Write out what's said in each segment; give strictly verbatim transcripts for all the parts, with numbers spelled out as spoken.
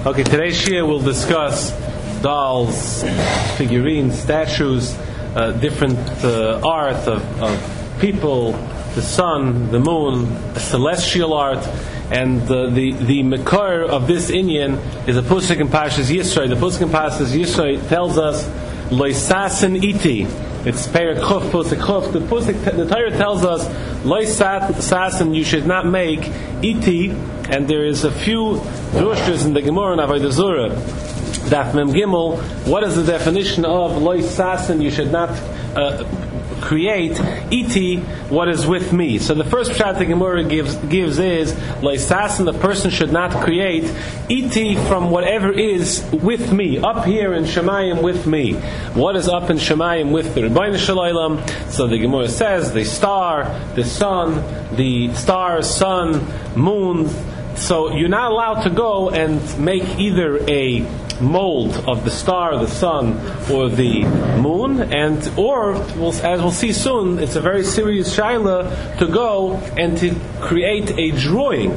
Okay, today's shir will discuss dolls, figurines, statues, uh, different uh, art of, of people, the sun, the moon, celestial art, and uh, the the makar of this inyan is a pasuk in Parshas Yisro. The pasuk in Parshas Yisro tells us loisasen iti. It's Perek Chuf, pasuk Chuf. The pasuk, the Torah tells us loisasen, you should not make iti. And there is a few drushas in the Gemara and Avodah Zarah. Daf Mem Gimel. What is the definition of loisasen? You should not uh, create iti, what is with me. So the first pshat the Gemara gives gives is loisasen, the person should not create iti from whatever is with me, up here in Shemayim with me. What is up in Shemayim with the Rebbeinu Shalom? So the Gemara says the star, the sun, the stars, sun, moon. So you're not allowed to go and make either a mold of the star, the sun, or the moon, and or we'll, as we'll see soon, it's a very serious shaila to go and to create a drawing,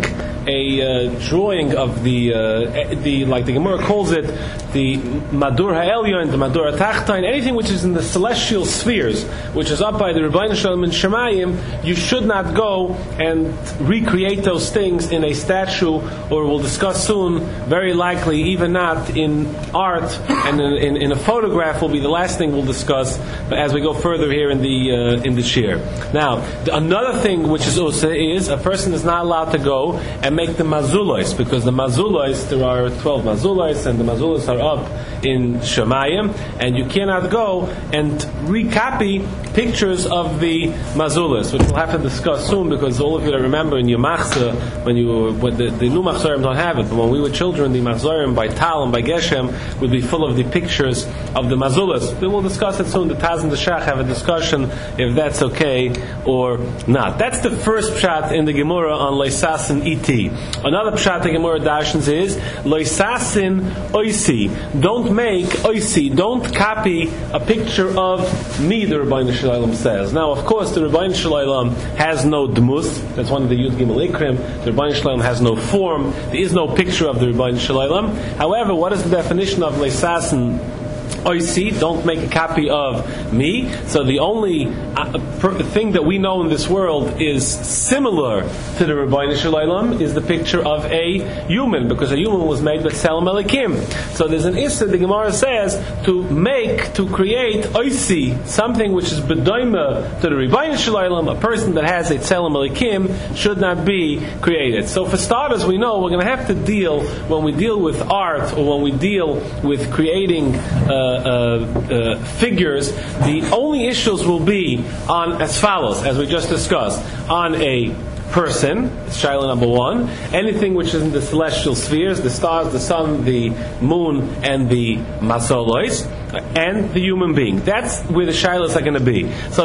a uh, drawing of the uh, the like the Gemara calls it, the Madur Ha'elyon, the Madur Ha'tachtain, anything which is in the celestial spheres, which is up by the Rebbeinu Shalom in Shemayim. You should not go and recreate those things in a statue, or we'll discuss soon, very likely even not in art and in, in, in a photograph will be the last thing we'll discuss as we go further here in the uh, in the shir. Now, the, another thing which is also is a person is not allowed to go and make the mazulos, because the mazulos, there are twelve mazulos, and the mazulos are up in Shemayim, and you cannot go and recopy pictures of the mazulos, which we'll have to discuss soon, because all of you that remember in your machzor, when you when the, the new machzorim don't have it, but when we were children, the machzorim by Tal and by Geshem would be full of the pictures of the mazulos. We will discuss it soon. The Taz and the Shach have a discussion if that's okay or not. That's the first pshat in the Gemara on loisasin iti. Another pshat the Gemara darshans is loisasin oisi. Don't make oisi. Don't copy a picture of me, the Rebbeinu Shalom says. Now, of course, the Rebbeinu Shalom has no dmus. That's one of the Yud Gimel Ikrim. The Rebbeinu Shalom has no form. There is no picture of the Rebbeinu Shalom. However, what is the definition of leisasen oisi? Don't make a copy of me. So the only uh, per, thing that we know in this world is similar to the Rebbeinu Shalom is the picture of a human, because a human was made with Tzelem Elikim. So there's an issue the Gemara says to make, to create oisi, something which is bedoima to the Rebbeinu Shalom, a person that has a Tzelem Elikim should not be created. So for starters, we know we're going to have to deal, when we deal with art or when we deal with creating uh, Uh, uh, figures, the only issues will be on as follows, as we just discussed, on a person, shaila number one, anything which is in the celestial spheres, the stars, the sun, the moon, and the masolos, and the human being. That's where the shailas are going to be. So,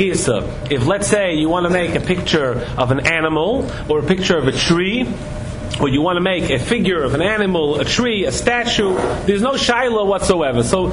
if let's say you want to make a picture of an animal or a picture of a tree, or you want to make a figure of an animal, a tree, a statue, there's no shaila whatsoever. So,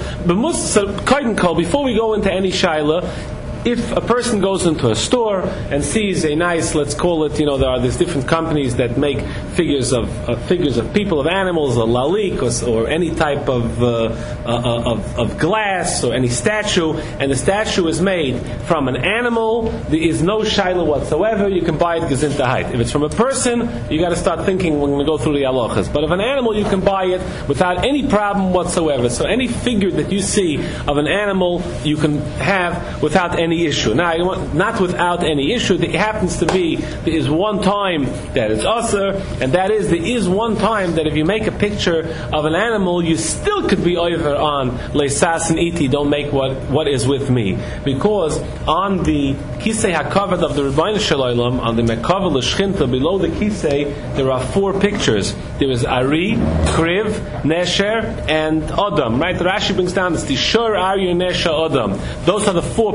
before we go into any shaila, if a person goes into a store and sees a nice, let's call it, you know, there are these different companies that make figures of uh, figures of people, of animals, or lalik, or, or any type of, uh, uh, of of glass, or any statue, and the statue is made from an animal, there is no shaila whatsoever. You can buy it gezinta height. If it's from a person, you got to start thinking. We're going to go through the halachas. But of an animal, you can buy it without any problem whatsoever. So any figure that you see of an animal, you can have without any issue. Now, not without any issue. It happens to be there is one time that it's usher, and that is there is one time that if you make a picture of an animal, you still could be over on leisas and iti. Don't make what what is with me, because on the kisei hakavod of the Rebbeinu Shalom, on the mekavel l'shchinta below the kisei, there are four pictures. There is Ari, Kriv, Nesher, and Adam. Right? Rashi brings down it's the Shur, Ari, Nesher, Adam. Those are the four pictures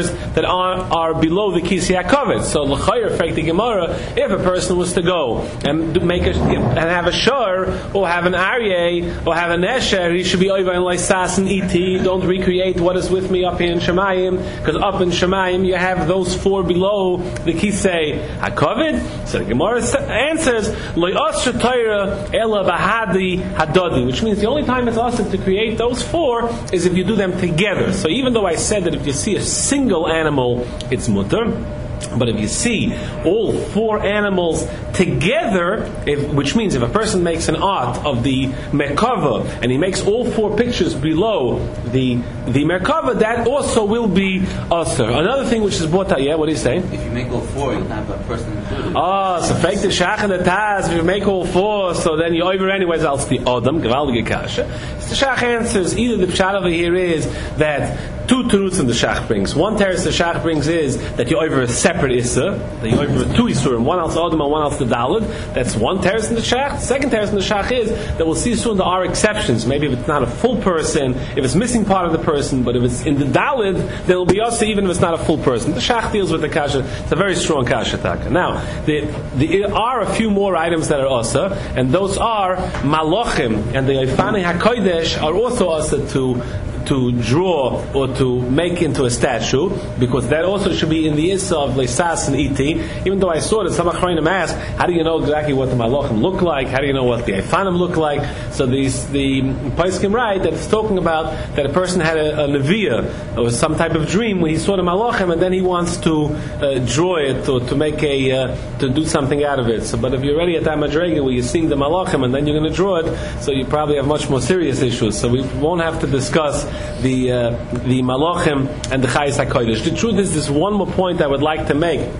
corners that are, are below the Kisei HaKavod. So l'chayr, frek the Gemara, if a person was to go and do- make a, and have a shor, or have an aryeh, or have an esher, he should be over in Leisas and iti. Don't recreate what is with me up here in Shemayim, because up in Shemayim you have those four below the Kisei HaKavod. So the Gemara answers, Lo yasher Torah ela bahadi hadadi, which means the only time it's awesome to create those four is if you do them together. So even though I said that if you see a single animal, it's mutter, but if you see all four animals together, if, which means if a person makes an art of the Merkava and he makes all four pictures below the the Merkava, that also will be Asr. Another thing which is brought out, yeah, what do you say? If you make all four, you'll have a person included. Ah, so fake the Shach and the Taz, if you make all four, so then you're over anyways else the Adam, Gewaldige Kasha. So the Shach answers, either the Pshat over here is that two terutzim the Shach brings. One teretz the Shach brings is that you're over a separate Issa, that you're over two Isurim, one else Adam and one else the Dalid. That's one teretz in the Shach. The second teretz in the Shach is that we'll see soon there are exceptions. Maybe if it's not a full person, if it's missing part of the person, but if it's in the Dalid, there will be Asa even if it's not a full person. The Shach deals with the Kasha. It's a very strong Kasha Taka. Now, the, the, there are a few more items that are Asa, and those are Malochim, and the Eifani HaKodesh are also Asa to to draw or to make into a statue, because that also should be in the Issa of Leisas and Iti. Even though I saw that some Achronim asked, how do you know exactly what the Malachim look like? How do you know what the Eifanim look like? So these, the Paiskim write that it's talking about that a person had a, a Neviah or some type of dream when he saw the Malachim, and then he wants to uh, draw it or to make a uh, to do something out of it. So, but if you're already at that Madrega where you're seeing the Malachim and then you're going to draw it, so you probably have much more serious issues. So we won't have to discuss the uh, the Malachim and the Chayes HaKodesh. The truth is, there's one more point I would like to make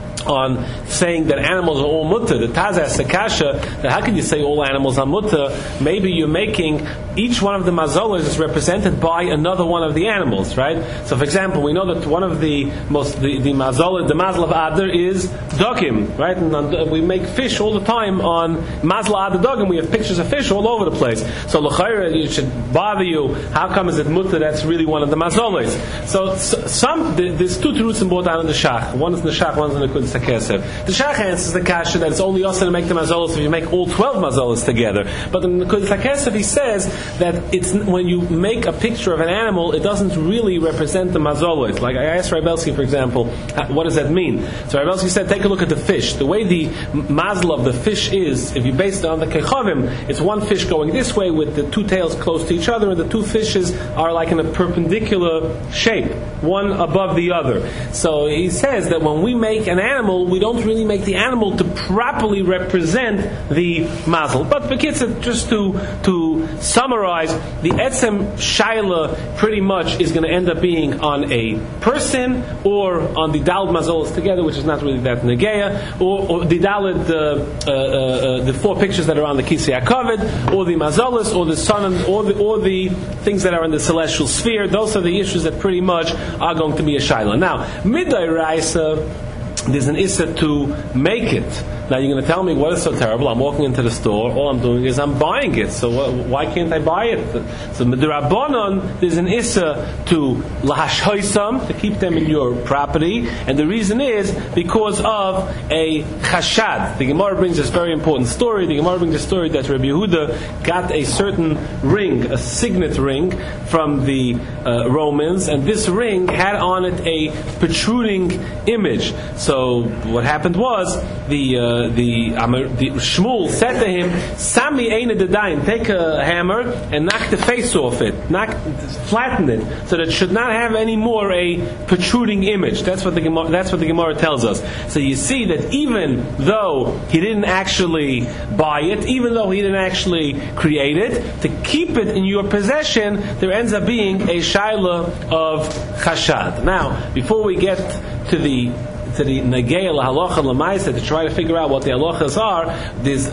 on saying that animals are all mutter. The Taz asks the Kasha that how can you say all animals are mutter? Maybe you're making each one of the mazolas is represented by another one of the animals, right? So, for example, we know that one of the most the, the mazola, the mazal of Adar is dogim, right? And on, we make fish all the time on mazal Adar dogim. We have pictures of fish all over the place. So, l'chayra, it should bother you. How come is it mutter? That's really one of the mazolas. So, so some there's two terutzim brought down in the Shach. One is in the Shach, one is in the Kudas HaKesef. The Shach answers the Kasha that it's only also to make the mazolas if you make all twelve mazolas together. But in the Kudas HaKesef he says that it's when you make a picture of an animal, it doesn't really represent the mazolos. Like I asked Rabelski, for example, what does that mean? So Rabelski said, take a look at the fish. The way the mazel of the fish is, if you base it on the kechavim, it's one fish going this way with the two tails close to each other, and the two fishes are like in a perpendicular shape, one above the other. So he says that when we make an animal, we don't really make the animal to properly represent the mazel. But for kids, just to to summarize, the etzem shaila pretty much is going to end up being on a person or on the daled mazolas together, which is not really that negeya, or, or the daled uh, uh, uh, the four pictures that are on the Kisei HaKavod, or the mazolas, or the sun, and, or the or the things that are in the celestial sphere. Those are the issues that pretty much are going to be a shaila. Now, midday raisa, there's an issa to make it. Now you're going to tell me, what is so terrible? I'm walking into the store, all I'm doing is I'm buying it. So what, why can't I buy it? So Midrabanon, there's an issa to lahashhoisam, to keep them in your property, and the reason is because of a chashad. The Gemara brings this very important story. The Gemara brings a story that Rabbi Yehuda got a certain ring, a signet ring from the uh, Romans, and this ring had on it a protruding image. So what happened was the uh, the, um, the Shmuel said to him, "Sami eina dedayin, take a hammer and knock the face off it, knock, flatten it, so that it should not have any more a protruding image." That's what the Gemara, that's what the Gemara tells us. So you see that even though he didn't actually buy it, even though he didn't actually create it, to keep it in your possession, there ends up being a shaila of chashad. Now, before we get to the to the Nageya Halacha Lamaisa to try to figure out what the halachas are, there's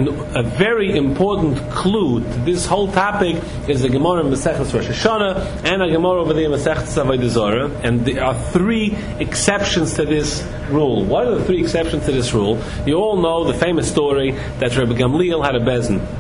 a very important clue to this whole topic is the Gemara in Maseches Rosh Hashanah and a Gemara over there in Maseches Avodah Zarah, and there are three exceptions to this rule. What are the three exceptions to this rule? You all know the famous story that Rabbi Gamliel had a bezin.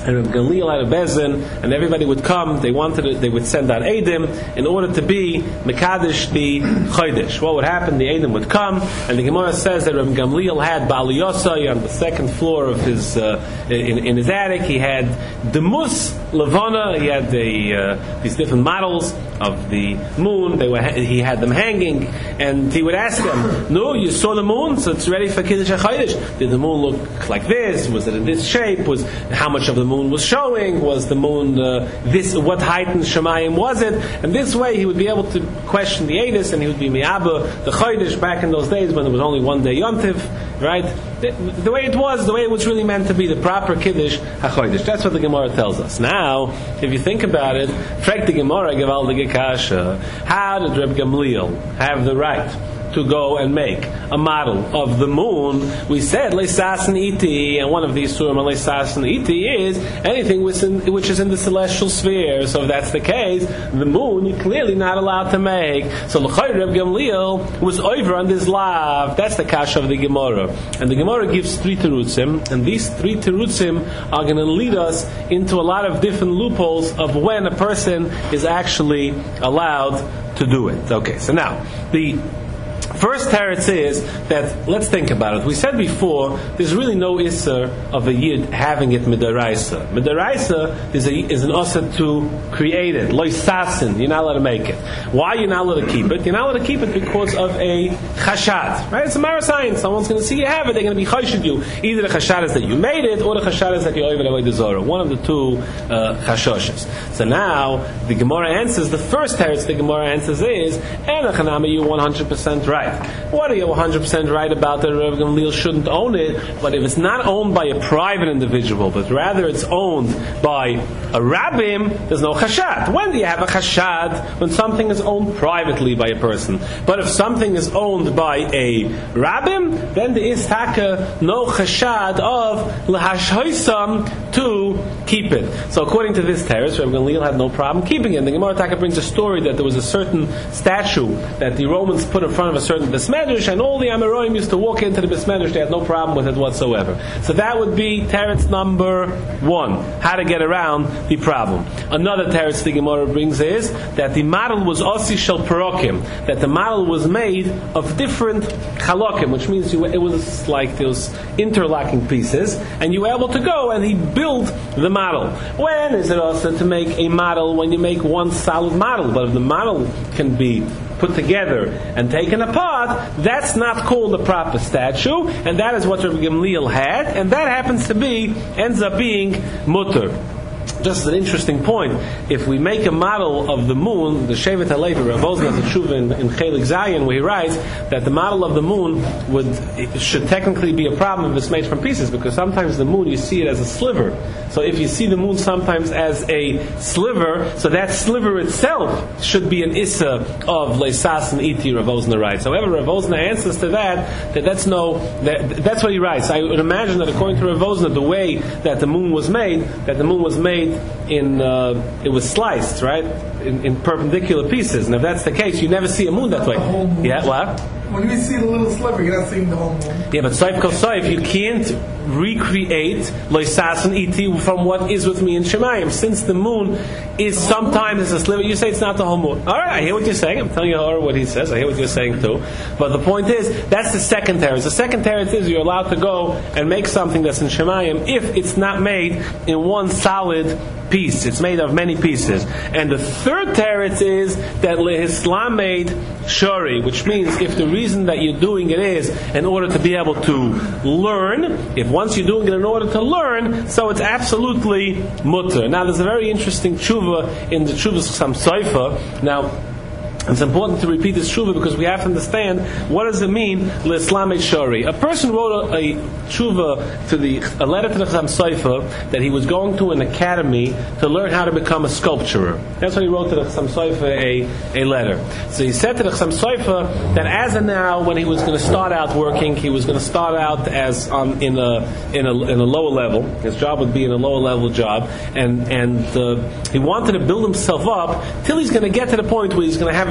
and Reb Gamliel had a bezin, and everybody would come. They wanted to, they would send out Eidim in order to be Mekadesh the Chodesh. What would happen? The Eidim would come, and the Gemara says that Reb Gamliel had Ba'al Yosai on the second floor of his uh, in, in his attic. He had Demus Levana. He had the uh, these different models of the moon. They were he had them hanging, and he would ask them, "No, you saw the moon, so it's ready for Kiddush HaChodesh. Did the moon look like this? Was it in this shape? Was how much of the moon was showing? Was the moon uh, this? What height in Shemayim was it?" And this way, he would be able to question the Eidos, and he would be mi'aba the Chodesh back in those days when there was only one day Yontiv, right? The, the way it was, the way it was really meant to be, the proper Kiddush HaChodesh. That's what the Gemara tells us. Now, if you think about it, frag the Gemara Gevaldige Kasha. How did Reb Gamliel have the right to go and make a model of the moon? We said Leisasan Iti, and one of these Surim Leisasan Iti is anything which, in, which is in the celestial sphere. So if that's the case, the moon you're clearly not allowed to make. So L'chayr Reb Gamliel was over on this lav. That's the kasha of the Gemara. And the Gemara gives three terutzim, and these three terutzim are going to lead us into a lot of different loopholes of when a person is actually allowed to do it. Okay, so now the first teretz is that, let's think about it. We said before, there's really no isser of a yid having it midaraisa. Midaraisa is, a, is an osir to create it. Loisasin, you're not allowed to make it. Why are you not allowed to keep it? You're not allowed to keep it because of a chashad. Right? It's a matter of science. Someone's going to see you have it, they're going to be chashid you. Either the chashad is that you made it, or the chashad is that you're over the Zorah. One of the two uh, chashoshes. So now, the Gemara answers, the first teretz the Gemara answers is, Enochanami, you're one hundred percent right. What are you one hundred percent right about that Reb Gamliel shouldn't own it? But if it's not owned by a private individual, but rather it's owned by a rabbim, there's no chashad. When do you have a chashad? When something is owned privately by a person. But if something is owned by a rabbim, then there is taka no chashad of lahashhoisam to keep it. So according to this teretz, Reb Gamliel had no problem keeping it. The Gemara Taka brings a story that there was a certain statue that the Romans put in front of a certain Besmedrash, and all the Amoraim used to walk into the Besmedrash. They had no problem with it whatsoever. So that would be teretz number one, how to get around the problem. Another teretz the Gemara brings is that the model was osi shel parokim, that the model was made of different chalokim, which means you, it was like those interlocking pieces, and you were able to go and he built the model. When is it also to make a model? When you make one solid model, but if the model can be put together and taken apart, that's not called a proper statue, and that is what Rabbi Gamliel had, and that happens to be, ends up being mutter. Just as an interesting point, if we make a model of the moon, the Shevet HaLevi, Rav Ozna has a tshuva in, in Chelik Zayin, where he writes that the model of the moon would it should technically be a problem if it's made from pieces, because sometimes the moon, you see it as a sliver. So if you see the moon sometimes as a sliver, so that sliver itself should be an issa of Leisas and Iti, Rav Ozna writes. However, Rav Ozna answers to that, that that's no, that, that's what he writes. I would imagine that according to Rav Ozna, the way that the moon was made, that the moon was made in uh, it was sliced, right, in, in perpendicular pieces, and if that's the case, you never see a moon that way. Yeah, what? When you see the little sliver, you're not seeing the whole moon. Yeah, but Saif Kol Saif, you can't recreate Loisas and Iti from what is with me in Shemayim. Since the moon is sometimes a sliver, you say it's not the whole moon. All right, I hear what you're saying. I'm telling you what he says. I hear what you're saying too. But the point is, that's the second teretz. The second teretz is you're allowed to go and make something that's in Shemayim if it's not made in one solid piece. It's made of many pieces. And the third teretz is that Lehislam made shari, which means if the reason that you're doing it is in order to be able to learn, if once you're doing it in order to learn, so it's absolutely mutter. Now there's a very interesting tshuva in the Tshuvas Chassam Sofer. Now it's important to repeat this tshuva because we have to understand what does it mean l'Islamid Shari. A person wrote a, a tshuva to the a letter to the Chassam Sofer that he was going to an academy to learn how to become a sculptor. That's what he wrote to the Chassam Sofer a, a letter. So he said to the Chassam Sofer that as of now, when he was going to start out working, he was going to start out as um, in a in a in a lower level. His job would be in a lower level job, and and uh, he wanted to build himself up till he's going to get to the point where he's going to have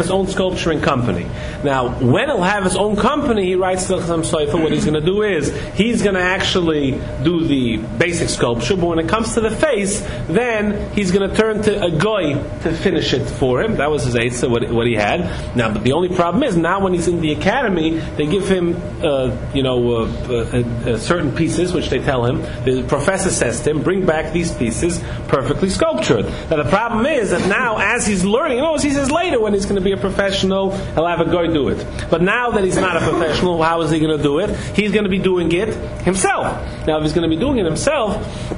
his own sculpturing company. Now, when he'll have his own company, he writes to Chassam Sofer, what he's going to do is, he's going to actually do the basic sculpture, but when it comes to the face, then he's going to turn to a goy to finish it for him. That was his eitzah, what, what he had. Now, but the only problem is, now when he's in the academy, they give him, uh, you know, uh, uh, uh, certain pieces, which they tell him, the professor says to him, bring back these pieces perfectly sculptured. Now, the problem is that now, as he's learning, you know, as he says later, when he's going to be a professional, he'll have a goy do it. But now that he's not a professional, how is he going to do it? He's going to be doing it himself. Now, if he's going to be doing it himself,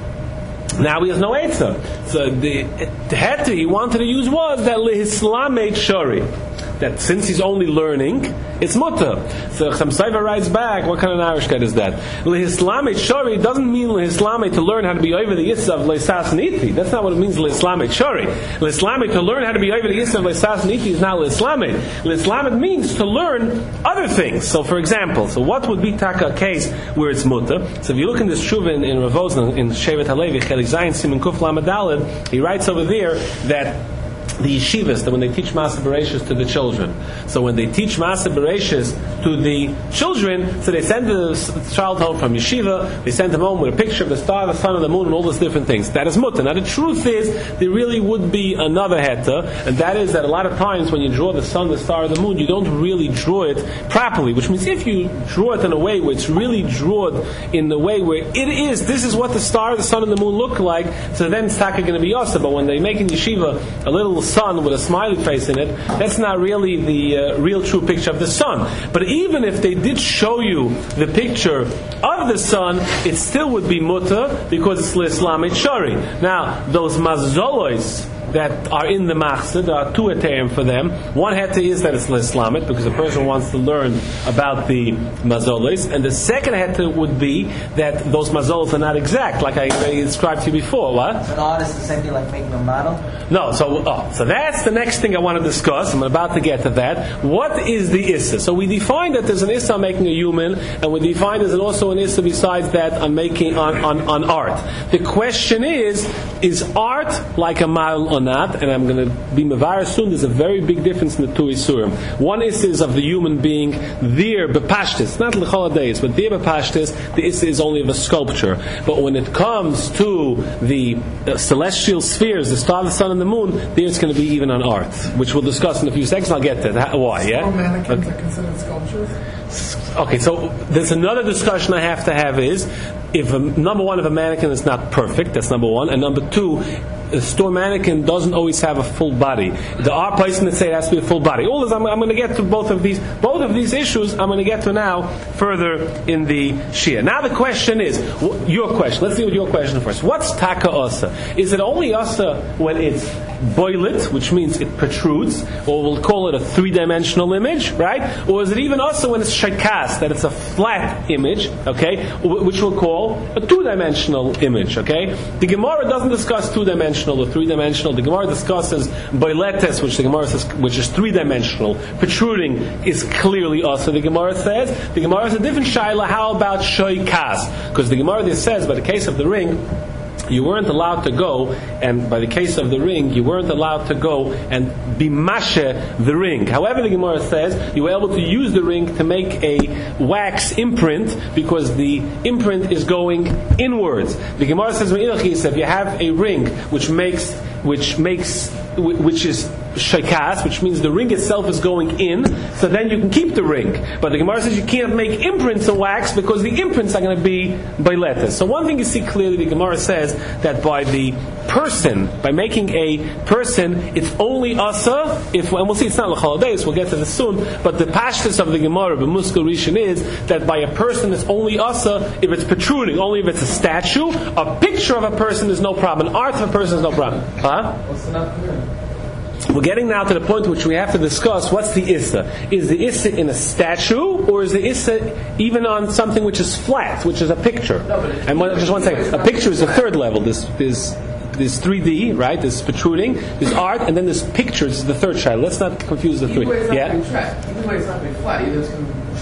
now he has no eitzah. So the, the heter he wanted to use was that lehislameit shari, that since he's only learning, it's mutter. So Chassam Sofer writes back, what kind of Narishkeit is that? Lehislameit shari doesn't mean lehislameit to learn how to be over the yisra of leisas niti. That's not what it means, lehislameit shari. Lehislameit to learn how to be over the yisra of leisas niti is not lehislameit. Lehislameit means to learn other things. So for example, so what would be taka a case where it's mutter? So if you look in this shuva in, in Rav Ozna, in Shevet HaLevi, Chelik Zayin Siman Kuf Lamed Daled, he writes over there that the yeshivas, that when they teach Maaseh Bereishis to the children, so when they teach Maaseh Bereishis to the children, so they send the child home from yeshiva, they send him home with a picture of the star, the sun, and the moon, and all those different things. That is mutter. Now the truth is, there really would be another heter, and that is that a lot of times when you draw the sun, the star, and the moon, you don't really draw it properly, which means if you draw it in a way where it's really drawn in the way where it is, this is what the star, the sun, and the moon look like, so then it's taka going to be yosef. But when they make in yeshiva a little sun with a smiley face in it, that's not really the uh, real true picture of the sun. But even if they did show you the picture of the sun, it still would be mutter because it's l'islamit shari. Now, those mazolos that are in the machzor, there are two heterim for them. One heter is that it's l'islamit because a person wants to learn about the mazolos, and the second heter would be that those mazolos are not exact, like I, I described to you before. What? An artist is the same thing like making a model? No, so oh, so that's the next thing I want to discuss. I'm about to get to that. What is the issa? So we define that there's an issa on making a human, and we define there's also an issa besides that on making on, on, on art. The question is, is art like a model or not? And I'm going to be mevar soon. There's a very big difference in the two isurim. One issa is of the human being there bepashtis, not l'chol days, but there bepashtis. The issa is only of a sculpture. But when it comes to the uh, celestial spheres, the star, the sun, and the moon, there it's going to be even on art, which we'll discuss in a few seconds. I'll get to that. Why? Yeah. All mannequins Okay. are considered sculptures. Okay, so there's another discussion I have to have is, if a, number one, if a mannequin is not perfect, that's number one, and number two, a store mannequin doesn't always have a full body. There are places that say it has to be a full body. All this, I'm, I'm going to get to both of these, both of these issues. I'm going to get to now further in the Shia. Now the question is, wh- your question. Let's deal with your question first. What's taka asa? Is it only asa when it's boilet, which means it protrudes, or we'll call it a three-dimensional image, right? Or is it even also when it's shakas, that it's a flat image, okay, which we'll call a two-dimensional image, okay? The Gemara doesn't discuss two-dimensional or three-dimensional. The Gemara discusses boiletes, which the Gemara says, which is three-dimensional. Protruding is clearly also, the Gemara says. The Gemara has a different shaila. How about shoikas? Because the Gemara there says, by the case of the ring, you weren't allowed to go, and by the case of the ring, you weren't allowed to go and be mashe the ring. However, the Gemara says you were able to use the ring to make a wax imprint because the imprint is going inwards. The Gemara says, if you have a ring which makes, which makes, which is shakas, which means the ring itself is going in, so then you can keep the ring. But the Gemara says you can't make imprints of wax because the imprints are going to be by letters. So one thing you see clearly, the Gemara says that by the person, by making a person, it's only asa, if, and we'll see it's not l'chol days, we'll get to this soon, but the pashtus of the Gemara, the Muskal Rishon, is that by a person it's only asa if it's protruding, only if it's a statue. A picture of a person is no problem. An art of a person is no problem. Huh? What's enough here? We're getting now to the point which we have to discuss what's the issa. Is the issa in a statue, or is the issa even on something which is flat, which is a picture? No, and one, just one second. A picture is the third level. This is There's three D, right? There's protruding, there's art, and then there's pictures, is the third child. Let's not confuse the three. Either way, it's not Yeah? being trapped. Either way, it's not being flat. Either it's going to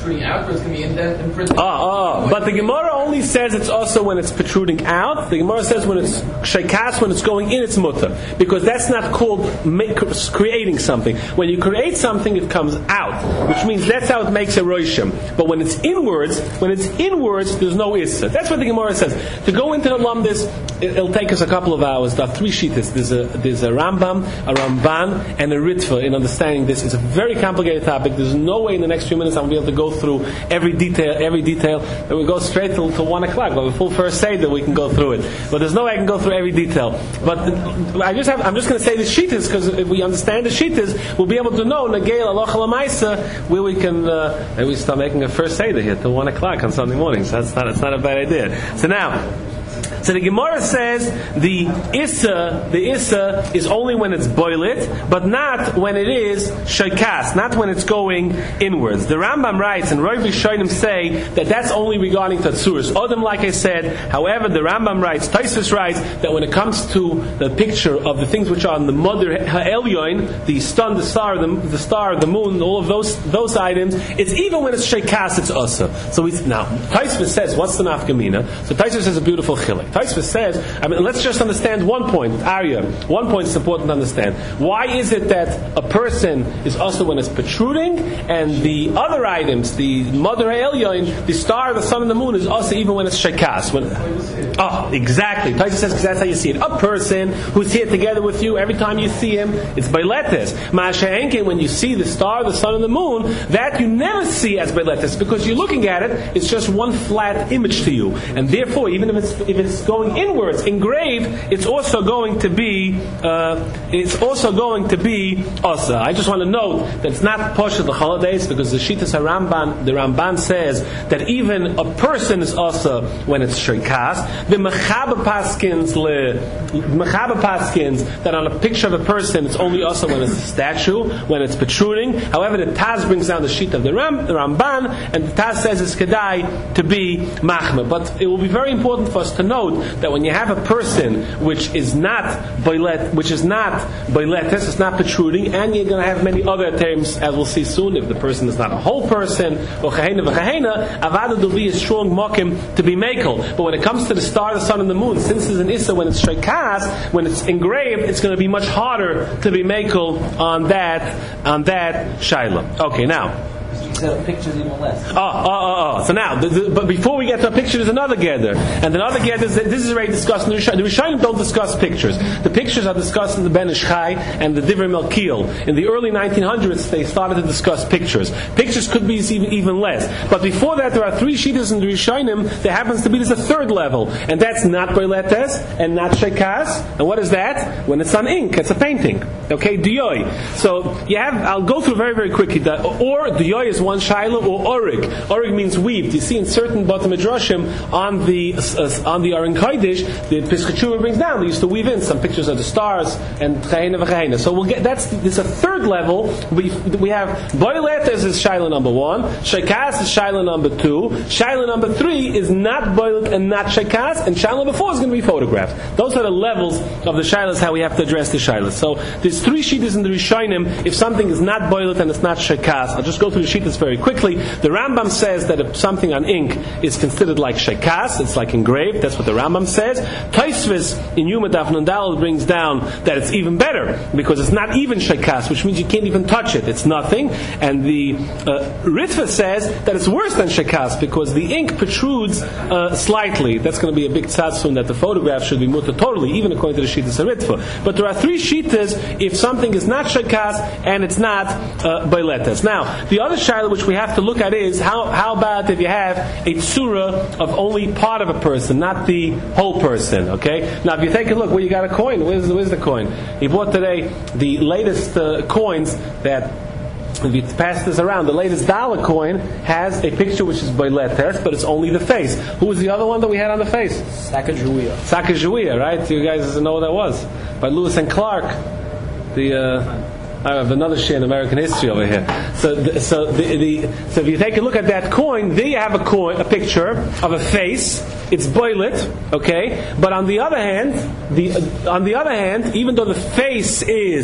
protruding out, or it's going to be indent imprinted. Oh, oh, but the Gemara only says it's also when it's protruding out. The Gemara says when it's shekas, when it's going in, it's mutter, because that's not called make, creating something. When you create something, it comes out, which means that's how it makes a roishim. But when it's inwards, when it's inwards, there's no issa. That's what the Gemara says. To go into the lumdis, it'll take us a couple of hours. There are three shittas. There's a there's a Rambam, a Ramban, and a Ritva in understanding this. It's a very complicated topic. There's no way in the next few minutes I'm going to be able to go through every detail, every detail. And we go straight till, till one o'clock. But a full first Seder, we can go through it. But there's no way I can go through every detail. But I just have, I'm just going to say the shittas, because if we understand the shittas, we'll be able to know Nagel Alocha Lamaisa, where we can uh, and we start making a first Seder here till one o'clock on Sunday mornings. So that's not, it's not a bad idea. So now, so the Gemara says the Issa, the Issa is only when it's boilet, but not when it is shekas, not when it's going inwards. The Rambam writes, and Rav Rishonim say that that's only regarding Tatsuris. Odom, like I said, however, the Rambam writes, Tosfos writes, that when it comes to the picture of the things which are on the Mother Ha'elyon, the sun, the star, the, the star, the moon, all of those those items, it's even when it's shekas, it's Asa. So we, now, Tosfos says, what's the nafkamina? So Tosfos says a beautiful chilek. Tosfos says, I mean, let's just understand one point, Arya. One point is important to understand. Why is it that a person is also when it's protruding, and the other items, the Mother Elyon, the star, the sun, and the moon, is also even when it's shekas? When, oh, exactly. Tosfos says, because that's how you see it. A person who's here together with you, every time you see him, it's bailetes. Ma'ashehenke, when you see the star, the sun, and the moon, that you never see as bailetes, because you're looking at it, it's just one flat image to you. And therefore, even if it's, if it's going inwards, engraved, it's also going to be uh, it's also going to be Asa. I just want to note that it's not Poshet the holidays, because the Shittas HaRamban, the Ramban says that even a person is Asa when it's Shekas. The Mechaber Paskins le Mechaber Paskins that on a picture of a person it's only Asa when it's a statue, when it's protruding. However, the Taz brings down the sheet of the, Ram, the Ramban, and the Taz says it's Kedai to be Machmeh. But it will be very important for us to note that when you have a person which is not boilet, which is not boiletes, it's not protruding, and you're going to have many other terms, as we'll see soon, if the person is not a whole person, or chahena v'chahena, avada will be a strong mokim to be makel. But when it comes to the star, the sun, and the moon, since it's an issa, when it's shekas, when it's engraved, it's going to be much harder to be makel on that, on that shaila. Okay, now. So pictures even less. Oh, oh, oh, oh. So now, the, the, but before we get to a picture, there's another gather. And another gather, is, this is already discussed in the Rishonim. The Rishonim don't discuss pictures. The pictures are discussed in the Ben Ish Chai and the Divrei Melkiel. In the early nineteen hundreds, they started to discuss pictures. Pictures could be even, even less. But before that, there are three shittas in the Rishonim. There happens to be, there's a third level. And that's not boiletes and not shekas. And what is that? When it's on ink, it's a painting. Okay, diyoy. So, you have, I'll go through very, very quickly. The, or diyoy is one shaila, or orig. Orig means weaved. You see in certain Bata Midrashim on the uh, on the Aron Kodesh, the Pesach Tshuva brings down. They used to weave in some pictures of the stars and chayena v'chayena. So we'll get that's this is a third level. We we have boiletes is shaila number one, shekas is shaila number two, shaila number three is not boilet and not shekas, and shaila number four is going to be photographed. Those are the levels of the shailas how we have to address the shailas. So there's three shittas in the Rishonim. If something is not boilet and it's not shekas, I'll just go through the shittas very quickly. The Rambam says that if something on ink is considered like shekas, it's like engraved. That's what the Rambam says. Tosfos in Yuma Daf Nundal brings down that it's even better because it's not even shekas, which means you can't even touch it. It's nothing. And the uh, Ritva says that it's worse than shekas because the ink protrudes uh, slightly. That's going to be a big tzadsun that the photograph should be mutter totally, even according to the Shittas HaRitva. But there are three shittas if something is not shekas and it's not uh, boiletes. Now, the other shaila which we have to look at is how how about if you have a tzura of only part of a person, not the whole person, okay? Now, if you take a look, well, you got a coin. Where's, where's the coin? He bought today the latest uh, coins that, if you pass this around, the latest dollar coin has a picture which is boiletes, but it's only the face. Who was the other one that we had on the face? Sacagawea. Sacagawea, right? You guys know what that was. By Lewis and Clark. The... Uh, I have another share in American history over here. So, the, so the, the so if you take a look at that coin, there you have a coin, a picture of a face. It's boilet, okay. But on the other hand, the uh, on the other hand, even though the face is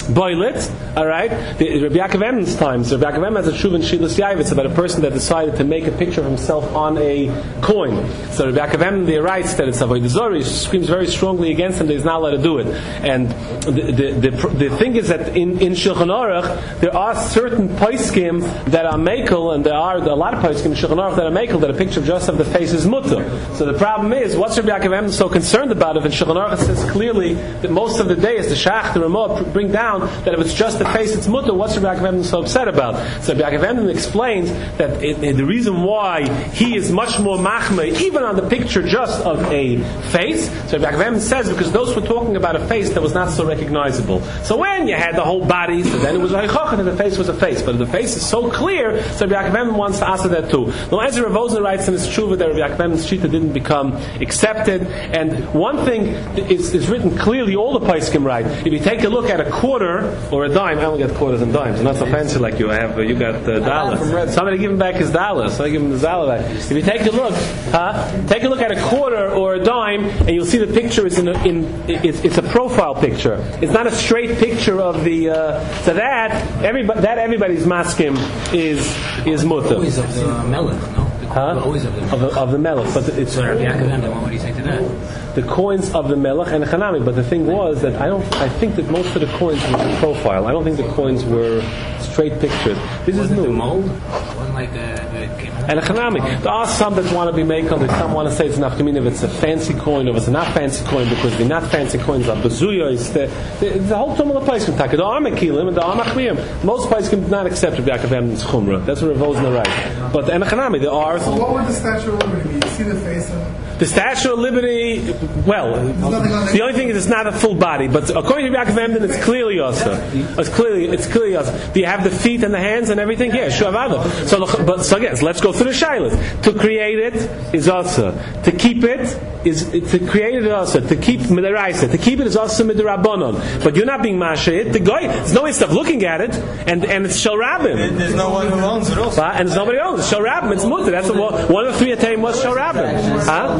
boilet, all right. The, Rabbi Yaakov Emden's times, Rabbi Yaakov Emden has a shuv in Shilas Yavitz about a person that decided to make a picture of himself on a coin. So Rabbi Yaakov Emden there writes that it's avodah zarah. He screams very strongly against him that he's not allowed to do it. And the the, the, the thing is that in, in Shulchan Aruch there are certain poskim that are makel, and there are a lot of poskim in Shulchan Aruch that are makel that a picture of just of the face is mutter. So the problem is, what's Rabbi Yaakov Emden so concerned about? If in Shulchan Aruch it says clearly that most of the days the Shach, the Ramah bring down that if it's just the face, it's mutter. What's Rabbi Yaakov Emden so upset about? So Rabbi Yaakov Emden explains that it, it, the reason why he is much more machmeh even on the picture just of a face. So Rabbi Yaakov Emden says because those were talking about a face that was not so recognizable. So when you had the whole body, so then it was a chacham and the face was a face. But if the face is so clear, so Rabbi Yaakov Emden wants to answer that too. Now, as Rav Wosner writes in his tshuva that Rabbi Yaakov Emden's shita didn't become accepted, and one thing is, is written clearly, all the poskim write. If you take a look at a quarter or a dime, I don't get quarters and dimes. I'm not so fancy like you. I have uh, you got uh, dollars. Somebody give him back his dollars. So I give him the dollar back. If you take a look, huh? Take a look at a quarter or a dime, and you'll see the picture is in, a, in it's, it's a profile picture. It's not a straight picture of the. Uh, so that everybody that everybody's maskim is is mutter. Always of the melech, no? Huh? Always of the melech. Of the, of the melech, but it's so Rabbi Yaakov Emden, what would he say to that? The coins of the melech and the chanami. But the thing was that I don't. I think that most of the coins were in profile. I don't think the coins were straight pictured. This was is new. The mold? Wasn't like the, the and a chanami. There are some that want to be made. Some want to say it's enough to mean if it's a fancy coin or if it's a not fancy coin, because the not fancy coins are bezuya. It's the, the, the whole tumul of poskim. Take the arm kilim and the arm achmiyim. Most poskim do not accept Rabbi Yaakov Emden's chumrah. That's what Rav Wosner writes. But and a chanami, there are. So what would the Statue of Liberty be? You see the face of it? The Statue of Liberty, well, the only thing is it's not a full body, but according to Rabbi Yaakov Emden, it's clearly also. It's clearly, it's clearly also. Do you have the feet and the hands and everything? Yeah, sure, So, but so again, let's go through the shaylas. To create it is also. To keep it is to create it also. To keep midaraisa. To keep it is also midarabonon. But you're not being masha it. The guy, there's no way of looking at it, and and it's shel rabbim. There's no one who owns it also. And there's nobody owns it. Shel rabbim. It's mutter. That's what one of the three atayim was shel rabbim. Huh?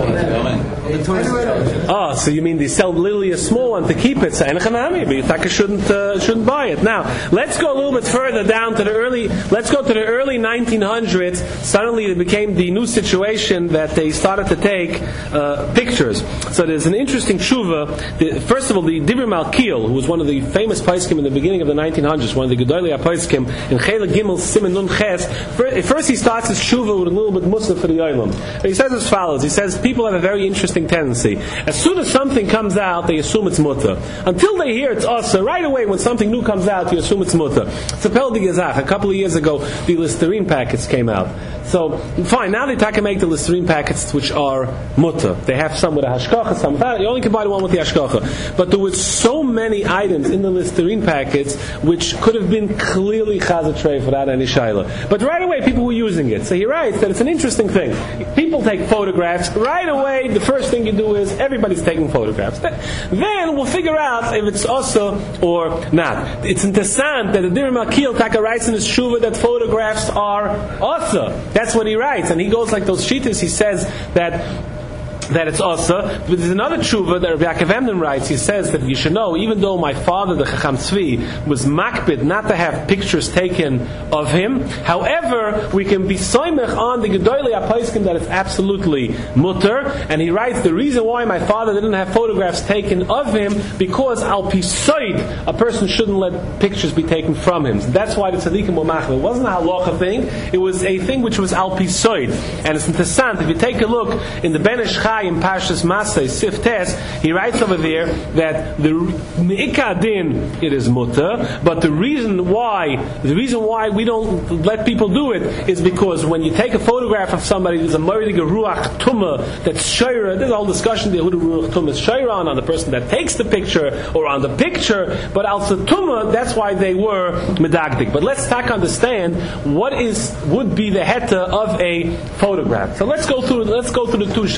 Oh, so you mean they sell literally a small one to keep it? So Enochanami, but Yitaka shouldn't uh, shouldn't buy it. Now let's go a little bit further down to the early. Let's go to the early nineteen hundreds. Suddenly it became the new situation that they started to take uh, pictures. So there's an interesting tshuva. The, first of all, the Dibur Malkiel, who was one of the famous poskim in the beginning of the nineteen hundreds, one of the Gedolei poskim in Chela Gimel Siman Nun Ches. First he starts his tshuva with a little bit musaf for the Olam. He says as follows. He says people have a very interesting tendency. As soon as something comes out, they assume it's mutter. Until they hear it's asa, right away when something new comes out, you assume it's mutter. It's a Pel de Gezach. A couple of years ago, the Listerine packets came out. So, fine, now they can make the Listerine packets which are mutter. They have some with a hashkacha, some without. You only can buy the one with the hashkacha. But there were so many items in the Listerine packets which could have been clearly chazatrei without any shaila. But right away, people were using it. So he writes that it's an interesting thing. People take photographs. Right away, the first thing you do is everybody's taking photographs. Then we'll figure out if it's asa or not. It's interessant that the Dibur Malkiel Taka writes in his shuva that photographs are asa. That's what he writes, and he goes like those shitas. He says that that it's asa. But there's another tshuva that Rabbi Yaakov Emden writes. He says that you should know, even though my father, the Chacham Tzvi, was makbid not to have pictures taken of him, however, we can be soymech on the Gedolei HaPoskim that it's absolutely mutter. And he writes the reason why my father didn't have photographs taken of him, because al pisoid, a person shouldn't let pictures be taken from him. So that's why the tzaddikim were machmir. It wasn't a halacha thing. It was a thing which was al pisoid. And it's interessant, if you take a look in the Ben Ish Chai in Parshas Masay, Sif Tes, he writes over there that the Me'ika Din, it is mutter, but the reason why, the reason why we don't let people do it is because when you take a photograph of somebody, there's a Moridig Ruach Tumah that's Shaira, there's a whole discussion, the Yehuda Ruach Tumah is Shaira on, on the person that takes the picture or on the picture, but also Tumah, that's why they were Medagdik. But let's talk understand what is, would be the heta of a photograph. So let's go through, let's go through the two shilas.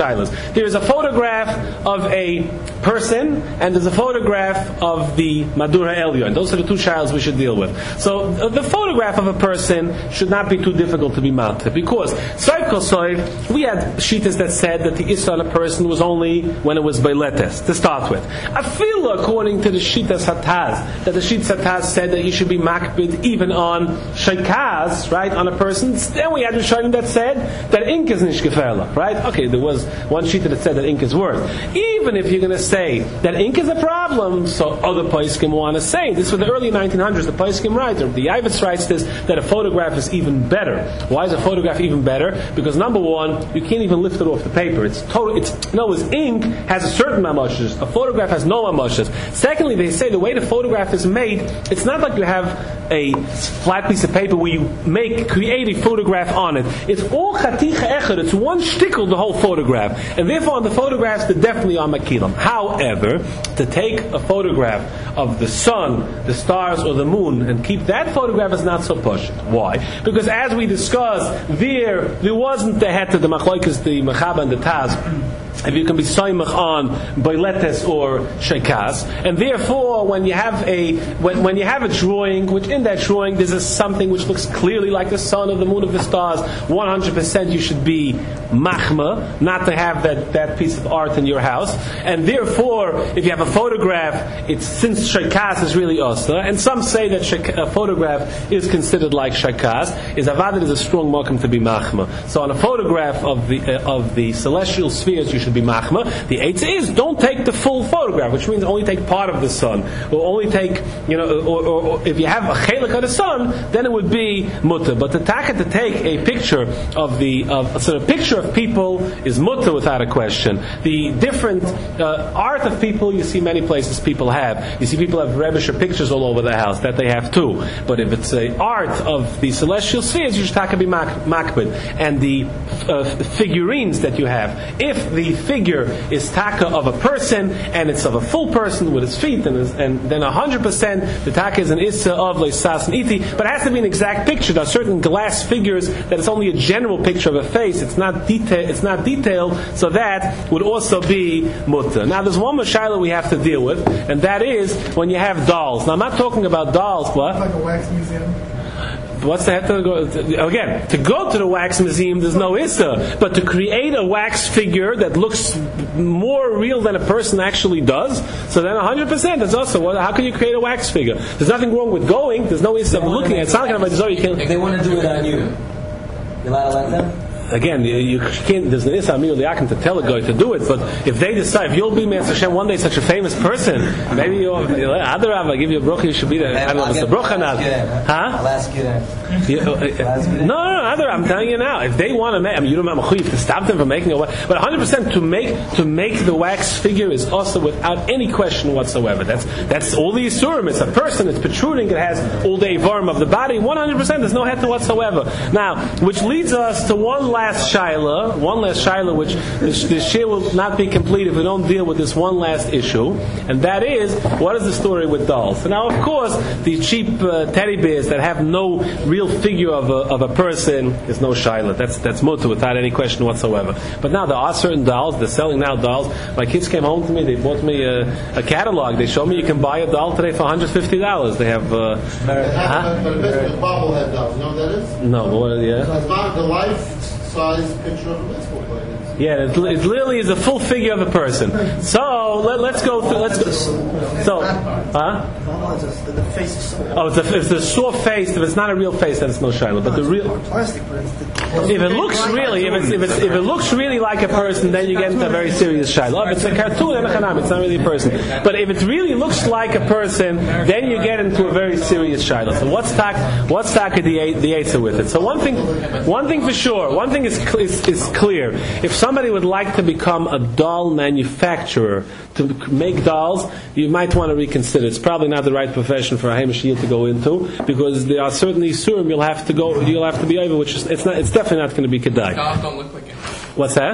there is a photograph of a person, and there's a photograph of the Madura Elyon. Those are the two shilas we should deal with. So uh, the photograph of a person should not be too difficult to be mounted, because Soif Kol Soif, we had shitas that said that the Issa on a person was only when it was Beiletes, to start with. I feel, according to the Shitas Hataz, that the Shitas Hataz said that you should be makbid even on Sheikaz, right, on a person. Then we had Rishonim that said that ink is nicht gefährlich, right? Okay, there was one Shita that said that ink is worse. Even if you're going to say that ink is a problem, so other Paiskim want to say, this was the early nineteen hundreds, the Paiskim writer, the Yavitz writes this, that a photograph is even better. Why is a photograph even better? Because number one, you can't even lift it off the paper. It's total, it's, no, it's ink has a certain mamoshes. A photograph has no mamoshes. Secondly, they say the way the photograph is made, it's not like you have a flat piece of paper where you make, create a photograph on it. It's all chaticha echad. It's one shtickle, the whole photograph. And therefore on the photographs, they're definitely on makilam. However, to take a photograph of the sun, the stars, or the moon, and keep that photograph is not so pushed. Why? Because as we discussed, there, there wasn't the het of the machlokes, the mechaba and the taz, if you can be soymach on boiletes or shekas, and therefore when you have a when, when you have a drawing, which in that drawing there's a, something which looks clearly like the sun or the moon or the stars, one hundred percent you should be machma, not to have that, that piece of art in your house. And therefore, if you have a photograph, it's since shekas is really osa, and some say that shek, a photograph is considered like shekas, is avad is a strong makam to be machma. So on a photograph of the uh, of the celestial spheres, you should be machma. The eitzah is don't take the full photograph, which means only take part of the sun, or only take, you know, or, or, or if you have a chelik of the sun, then it would be mutter. But the taka to take a picture of the of so a picture of people is mutter without a question. The different uh, art of people, you see many places people have. You see people have rebisher pictures all over the house, that they have too. But if it's a art of the celestial spheres, you should taka be makbid. And the uh, figurines that you have, if the figure is taka of a person and it's of a full person with his feet, and, his, and then one hundred percent the taka is an issa of leisas and iti, but it has to be an exact picture. There are certain glass figures that it's only a general picture of a face, it's not detail, it's not detailed, so that would also be mutter. Now there's one more shaila we have to deal with, and that is when you have dolls. Now I'm not talking about dolls, but Like a wax museum. what's the head to go to, again, to go to the wax museum there's no issa, but to create a wax figure that looks more real than a person actually does, so then one hundred percent that's also, well, how can you create a wax figure? There's nothing wrong with going, there's no issa of looking at it. It's not like you can't. If they want to do it on you, you allowed to let them? Again, you, you can't, there's an Issa Amir Liakim to tell a guy to do it, but if they decide, if you'll be Me'ez Hashem one day such a famous person, maybe you'll, Adarav, I give you a bracha, you should be there. I don't know if it's a bracha now. Huh? I'll ask you that. You, uh, uh, no, no, no, Adarav, I'm telling you now, if they want to make, I mean, you don't have a chuyiv to stop them from making a wax, but one hundred percent to make, to make the wax figure is also without any question whatsoever. That's, that's all the Yisurim. It's a person, it's protruding, it has all the Ivarim of the body, one hundred percent, there's no heter whatsoever. Now, which leads us to one last shaila, one last shaila, which the, the shir will not be complete if we don't deal with this one last issue, and that is, what is the story with dolls? So now, of course, these cheap uh, teddy bears that have no real figure of a, of a person, is no shaila. That's that's mutter without any question whatsoever. But now there are certain dolls. They're selling now dolls. My kids came home to me. They bought me a, a catalog. They showed me you can buy a doll today for one hundred fifty dollars. They have. Uh, huh? But basically, bobblehead dolls. You know what that is? No, what? Yeah. It's not the life-size picture of a baseball player. Yeah, it, it literally is a full figure of a person. So let, let's go through. Let's go. So, huh? The face is so. Oh, it's a, it's a sore face. If it's not a real face, then it's no shiloh. But the real. Plastic, but it's the. If it looks really, if, it's, if, it's, if it looks really like a person, then you get into a very serious shiloh. If it's a cartoon, then it's not really a person. But if it really looks like a person, then you get into a very serious shiloh. So what's tak? What's tak the the answer with it? So one thing, one thing for sure, one thing is, is is clear. If somebody would like to become a doll manufacturer to make dolls, you might want to reconsider. It's probably not the right profession for a Haimashiyah to go into, because there are certainly surim you'll have to go, you'll have to be over, which is, it's not, it's definitely not going to be kedai. Dolls don't look like it. What's that? Dolls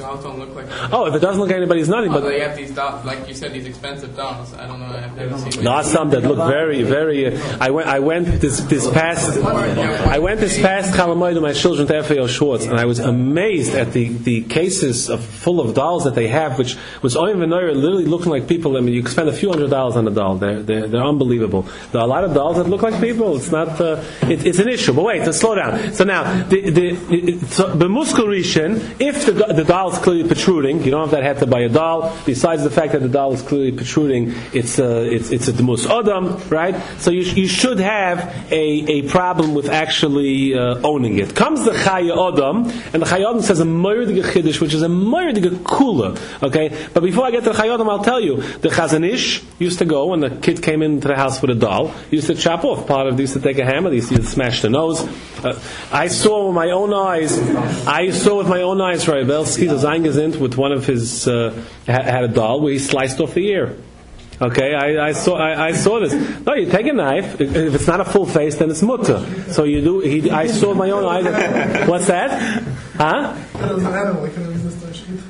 dolls don't look like. Oh, if it doesn't look like anybody's nothing, But but they have these dolls, like you said, these expensive dolls. I don't know. I've never seen. there are some that look very, very. Uh, I went. I went this this past. I went this past Chalamoid with my children to F A O Schwartz, and I was amazed at the, the cases of full of dolls that they have, which was Oim V'Noyer literally looking like people. I mean, you can spend a few hundred dollars on a doll. They're they're, they're unbelievable. There are a lot of dolls that look like people. It's not. Uh, it, it's an issue. But wait, let's slow down. So now the the it, so, the Muskal Rishon, if the the doll is clearly protruding, you don't have that head to buy a doll. Besides the fact that the doll is clearly protruding, it's a it's it's a Demus Adam, right? So you you should have a, a problem with actually uh, owning it. Comes the Chaya Adam, and the Chaya Adam says a Moirdige Chiddush, which is a Moirdige Kula. Okay, but before I get to the Chaya Adam, I'll tell you the Chazon Ish used to go when the kid came into the house with a doll. He used to chop off part of. They used to take a hammer. They used to smash the nose. Uh, I saw with my own eyes. I saw with my own eyes. Right, Belsky was eingesinnt with one of his uh, had a doll where he sliced off the ear. Okay, I, I saw I, I saw this. No, you take a knife. If it's not a full face, then it's mutter. So you do. He, I saw with my own eyes. What's that? Huh? It was an animal. It can resist a sheep.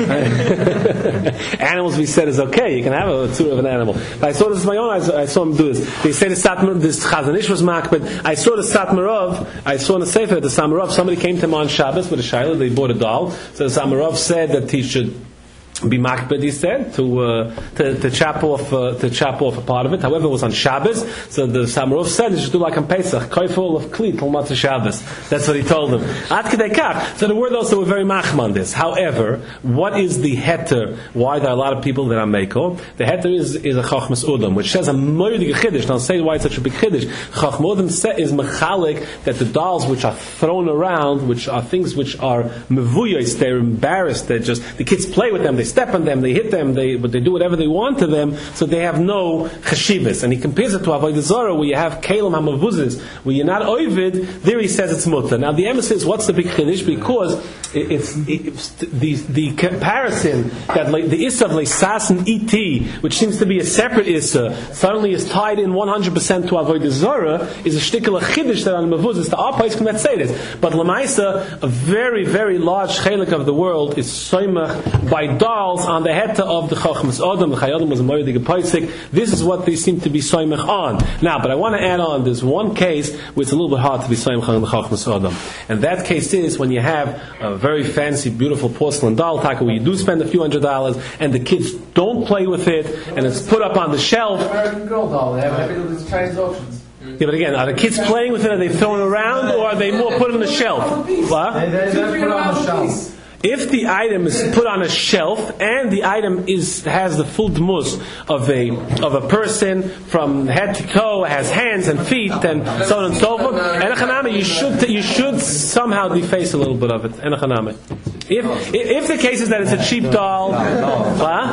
Animals, we said, is okay. You can have a tour of an animal. But I saw this with my own eyes. I saw him do this. They say the Satmar, this Chazon Ish was marked, but I saw the Satmarov. I saw in the Sefer the Samarov. Somebody came to him on Shabbos with a shayla. They bought a doll. So the Samarov said that he should be makbid, he said, to, uh, to to chop off uh, to chop off a part of it. However, it was on Shabbos, so the Samarov said he should do like on Pesach, koifel of kli till matzah Shabbos. That's what he told them. Ad kedei kach. So the word also were very machman on this. However, what is the heter? Why there are a lot of people that are meko? The heter is is a chachmas udam, which says a moedige chiddush. Now say why it's such a big chiddush. Chachmas udam is mechalik that the dolls which are thrown around, which are things which are mevuyos, they're embarrassed. They're just the kids play with them. They step on them, they hit them, they but they do whatever they want to them, so they have no chashivas. And he compares it to Avodah Zarah, where you have kelim hamavuzis, where you're not oivid. There he says it's mutter. Now the emes says, what's the big chiddush? Because it, it's, it's the the comparison that like, the issa of leisas and et, which seems to be a separate issa, suddenly is tied in one hundred percent to Avodah Zarah, is a shtickle chiddush that on mavuzis. The Arpais cannot say this, but lemaisa, a very very large chelik of the world is soimach by dog on the head of the Chachmas Adam. The Chayadam was a Moedige Paisik. This is what they seem to be Soymech on. Now, but I want to add on, there's one case where it's a little bit hard to be Soymech on the Chachmas Adam. And that case is when you have a very fancy, beautiful porcelain doll, taka, where you do spend a few hundred dollars, and the kids don't play with it, and it's put up on the shelf. American Girl doll. They have every of these Chinese auctions. Yeah, but again, are the kids playing with it? Are they throwing it around, or are they more put on the shelf? What? They, they, they put it on the shelf. If the item is put on a shelf and the item is has the full dmus of a of a person from head to toe, has hands and feet and so on and so forth, enochaname, you should you should somehow deface a little bit of it. Enochaname. If if the case is that it's a cheap doll, huh?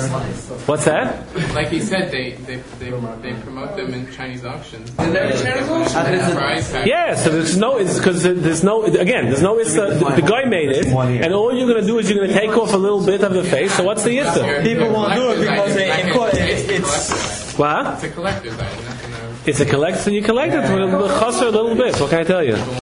What's that? Like he said, they they they, they promote them in Chinese auctions. Is there a Chinese auction? Prize tag. Yeah, so there's no it's because there's no again there's no it's the, the guy made it, and all you're going to do is you're going to take off a little bit of the face. So what's the issue? People won't do it because it, it, it, it's what? It's a collector's item. Nothing. It's a collect, so you collect it with a little bit. What can I tell you?